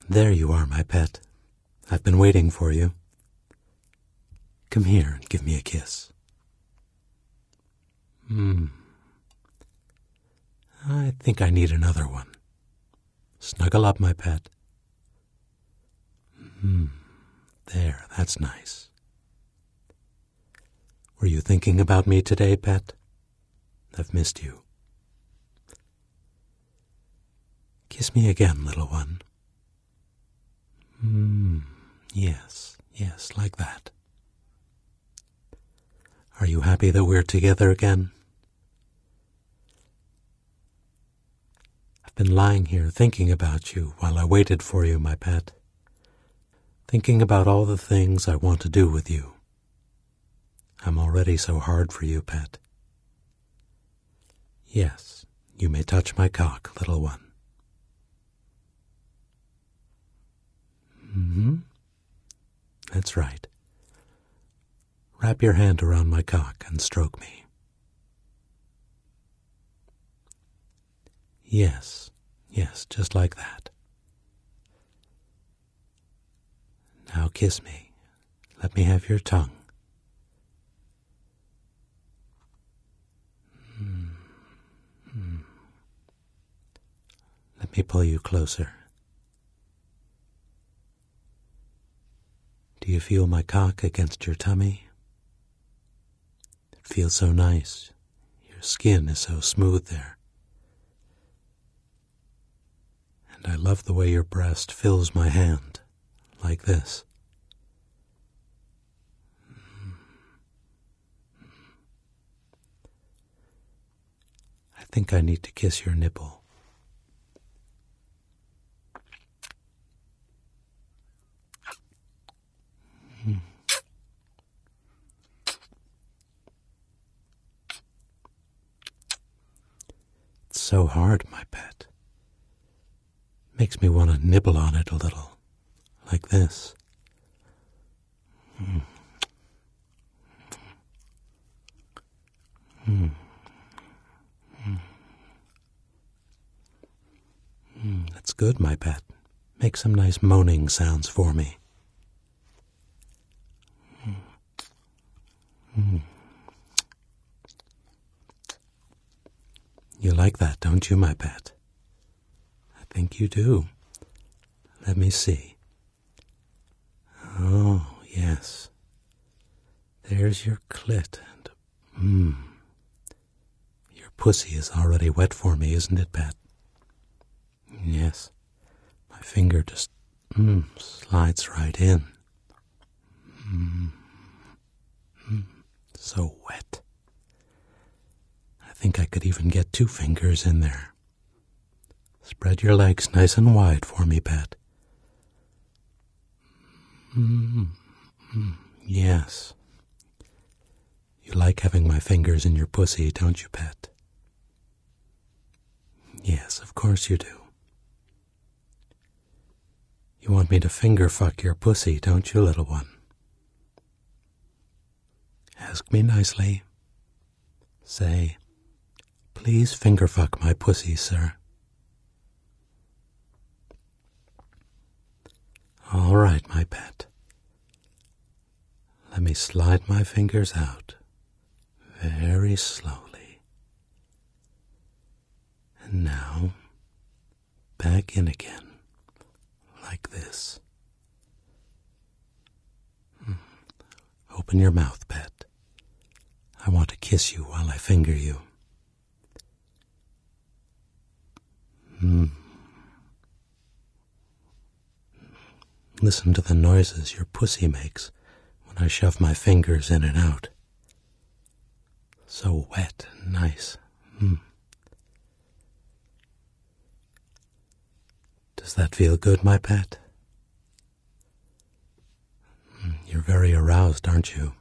There you are, my pet. I've been waiting for you. Come here and give me a kiss. I think I need another one. Snuggle up, my pet. There, that's nice. Were you thinking about me today, pet? I've missed you. Kiss me again, little one. Yes, like that. Are you happy that we're together again? I've been lying here thinking about you while I waited for you, my pet. Thinking about all the things I want to do with you. I'm already so hard for you, pet. Yes, you may touch my cock, little one. That's right. Wrap your hand around my cock and stroke me. Yes, just like that. Now kiss me. Let me have your tongue. Let me pull you closer. Do you feel my cock against your tummy? It feels so nice. Your skin is so smooth there. And I love the way your breast fills my hand, like this. I think I need to kiss your nipple. It's so hard, my pet. Makes me want to nibble on it a little, like this. That's good, my pet. Make some nice moaning sounds for me. You like that, don't you, my pet? I think you do. Let me see. Oh, yes. There's your clit, and your pussy is already wet for me, isn't it, pet? Yes. My finger just slides right in. So wet. I think I could even get 2 fingers in there. Spread your legs nice and wide for me, pet. Yes. You like having my fingers in your pussy, don't you, pet? Yes, of course you do. You want me to finger fuck your pussy, don't you, little one? Ask me nicely. Say, please finger fuck my pussy, sir. All right, my pet. Let me slide my fingers out very slowly. And now, back in again, like this. Open your mouth, pet. I want to kiss you while I finger you. Listen to the noises your pussy makes when I shove my fingers in and out. So wet and nice. Does that feel good, my pet? You're very aroused, aren't you?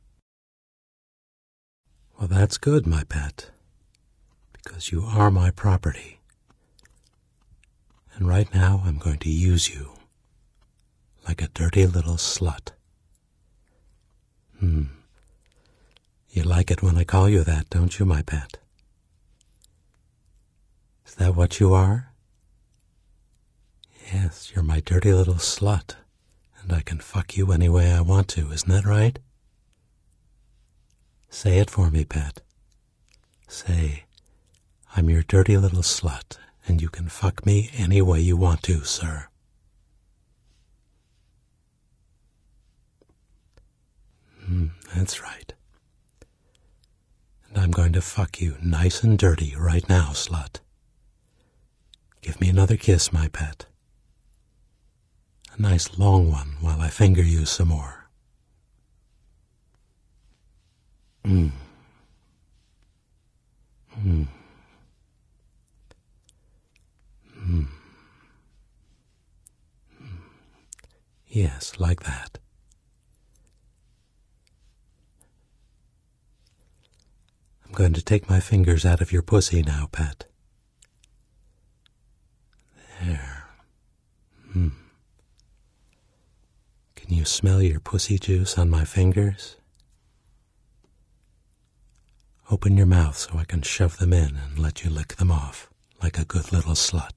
Well, that's good, my pet, because you are my property. And right now I'm going to use you like a dirty little slut. You like it when I call you that, don't you, my pet? Is that what you are? Yes, Yes, you're my dirty little slut, and I can fuck you any way I want to, isn't that right? Say it for me, Pet. Say, I'm your dirty little slut, and you can fuck me any way you want to, sir. That's right. And I'm going to fuck you nice and dirty right now, slut. Give me another kiss, my pet. A nice long one while I finger you some more. Yes, like that. I'm going to take my fingers out of your pussy now, Pet. There. Can you smell your pussy juice on my fingers? Open your mouth so I can shove them in and let you lick them off, like a good little slut.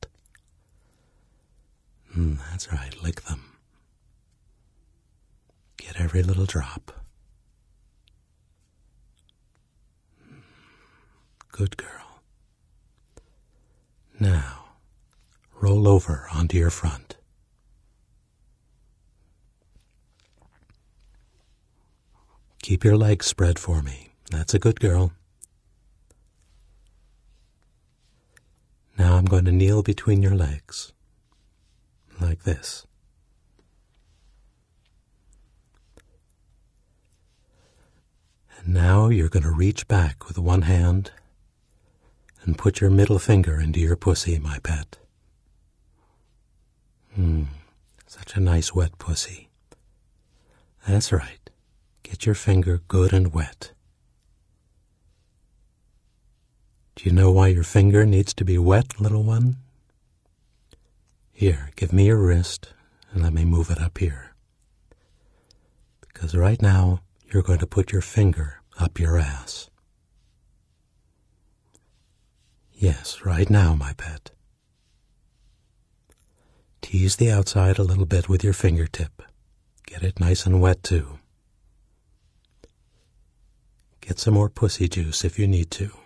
That's right, lick them. Get every little drop. Good girl. Now, roll over onto your front. Keep your legs spread for me. That's a good girl. Now I'm going to kneel between your legs, like this. And now you're going to reach back with one hand and put your middle finger into your pussy, my pet. Such a nice wet pussy. That's right. Get your finger good and wet. Do you know why your finger needs to be wet, little one? Here, give me your wrist and let me move it up here. Because right now, you're going to put your finger up your ass. Yes, right now, my pet. Tease the outside a little bit with your fingertip. Get it nice and wet, too. Get some more pussy juice if you need to.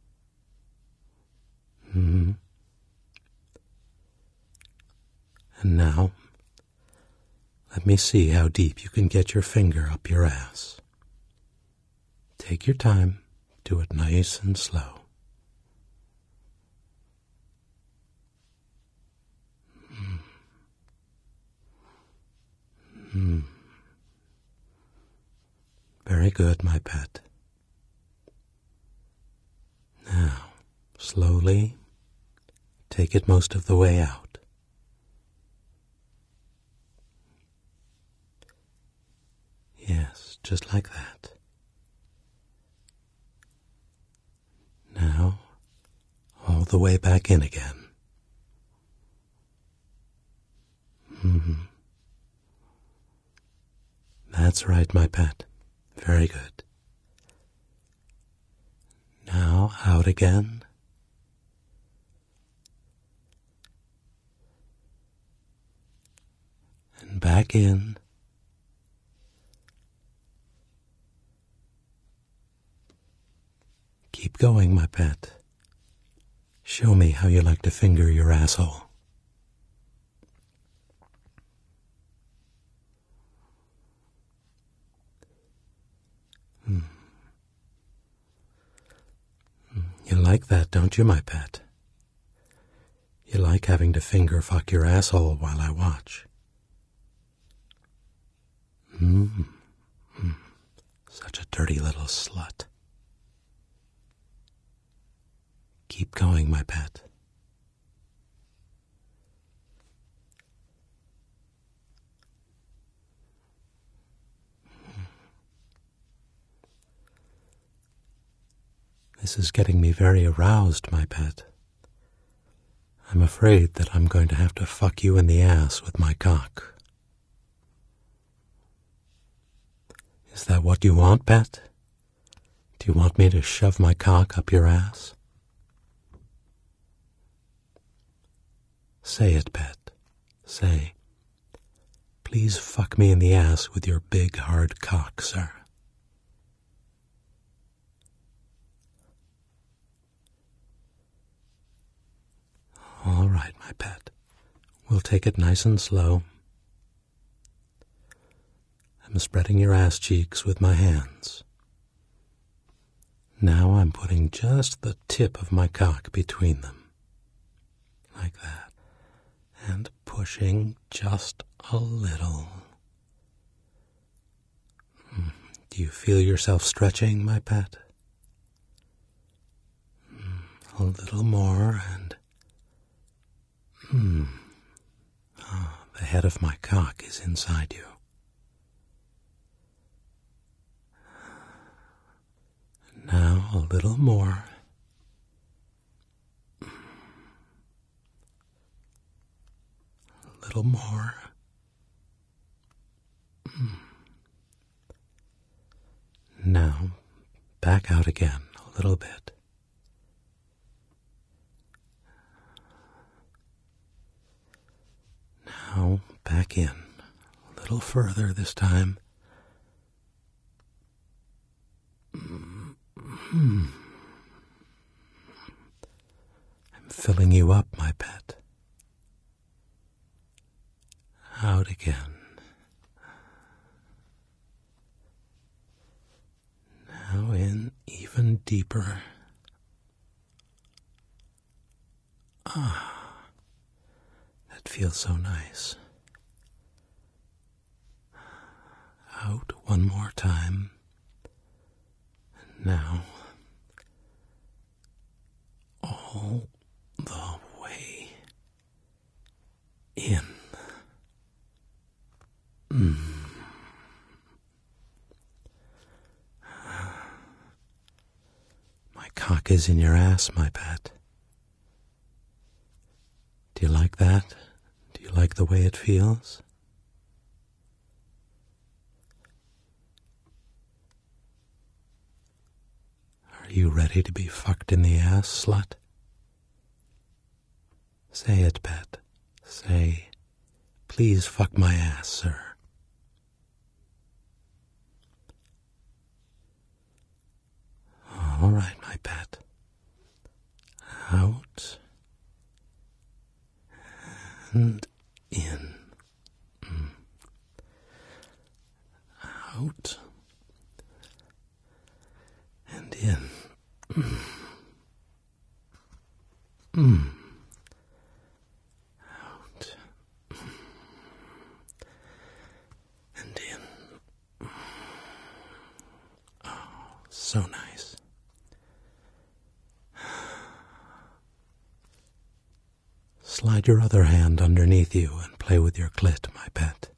And now, let me see how deep you can get your finger up your ass. Take your time. Do it nice and slow. Very good, my pet. Now, slowly, take it most of the way out. Yes, just like that. Now, all the way back in again. That's right, my pet. Very good. Now, out again. And back in. Keep going, my pet. Show me how you like to finger your asshole. You like that, don't you, my pet? You like having to finger fuck your asshole while I watch. Such a dirty little slut. Keep going, my pet. This is getting me very aroused, my pet. I'm afraid that I'm going to have to fuck you in the ass with my cock. Is that what you want, pet? Do you want me to shove my cock up your ass? Say it, pet. Say, please fuck me in the ass with your big hard cock, sir. All right, my pet. We'll take it nice and slow. I'm spreading your ass cheeks with my hands. Now I'm putting just the tip of my cock between them. Like that. And pushing just a little. Do you feel yourself stretching, my pet? A little more and... the head of my cock is inside you. Now a little more. A little more. Now, back out again a little bit. Now, back in a little further this time. I'm filling you up, my pet. Out again. Now in even deeper. That feels so nice. Out one more time. And now, all the way in. My cock is in your ass, my pet. Do you like that? Do you like the way it feels? Are you ready to be fucked in the ass, slut? Say it, pet. Say, please fuck my ass, sir. All right, my pet. Out and in. Out and in. Out and in. Oh, so nice. Slide your other hand underneath you and play with your clit, my pet.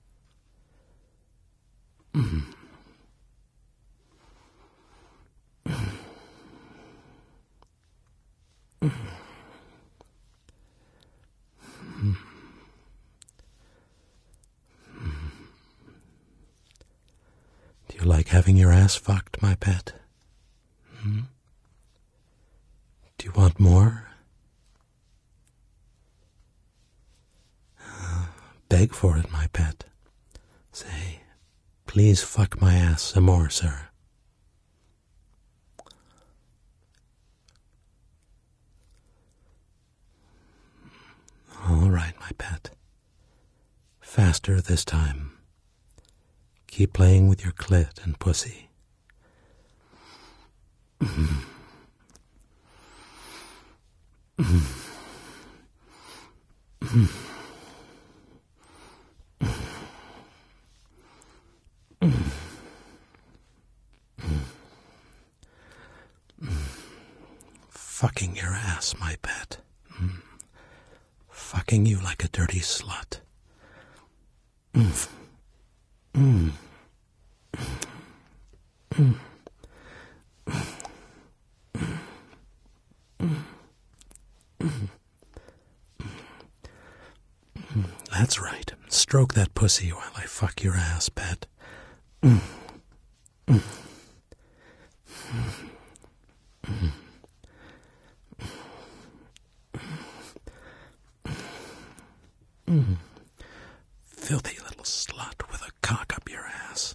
Do you like having your ass fucked, my pet? Do you want more? Beg for it, my pet. Say, please fuck my ass some more, sir. All right, my pet. Faster this time. Keep playing with your clit and pussy. Fucking your ass, my pet. Fucking you like a dirty slut. That's right. Stroke that pussy while I fuck your ass, pet. filthy little slut with a cock up your ass.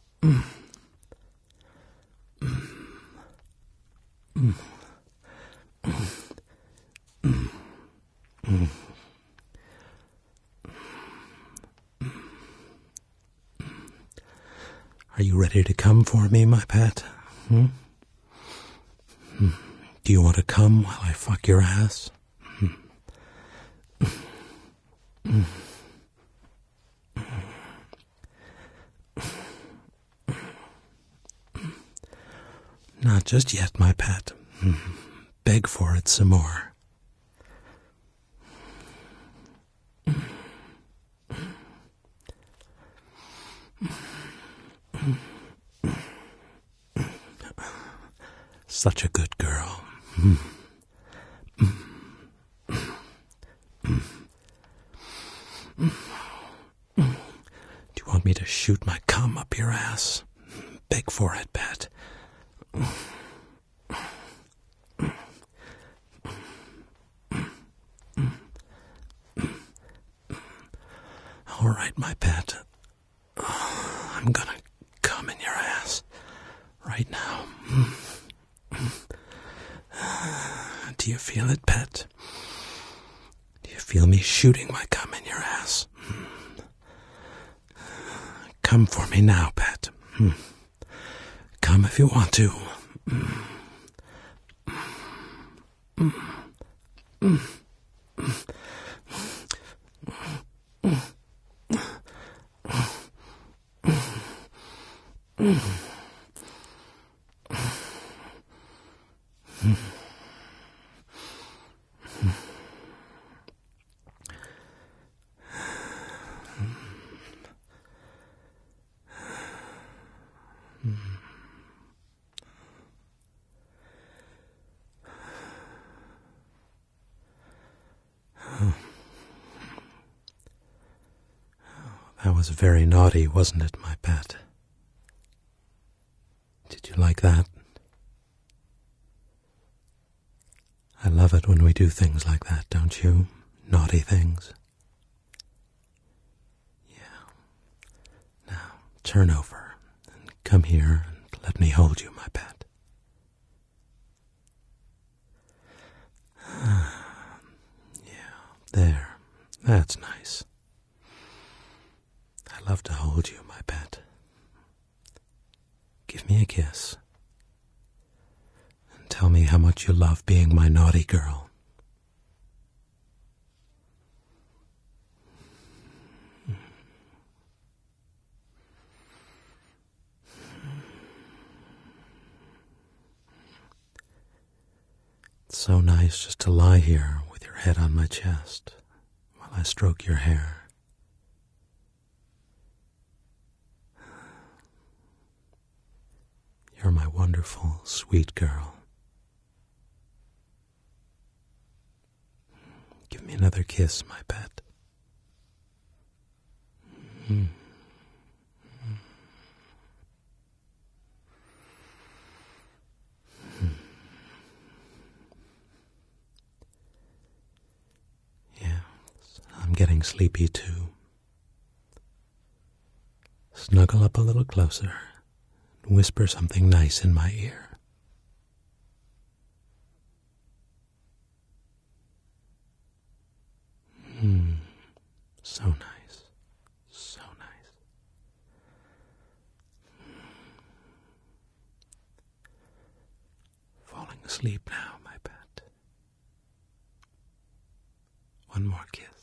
Are you ready to come for me, my pet? Do you want to come while I fuck your ass? Not just yet, my pet. Beg for it some more. Such a good girl. Do you want me to shoot my cum up your ass? Beg for it, pet. All right, my pet. I'm gonna come in your ass right now. Do you feel it, pet? Do you feel me shooting my cum in your ass? Come for me now, pet. Come if you want to. That was very naughty, wasn't it, my pet? Did you like that? I love it when we do things like that, don't you? Naughty things. Yeah. Now, turn over and come here and let me hold you, my pet. Yeah, there. That's nice. I love to hold you, my pet. Give me a kiss. And tell me how much you love being my naughty girl. It's so nice just to lie here with your head on my chest while I stroke your hair. You're my wonderful, sweet girl. Give me another kiss, my pet. Yeah, I'm getting sleepy too. Snuggle up a little closer. Whisper something nice in my ear. So nice. So nice. Falling asleep now, my pet. One more kiss.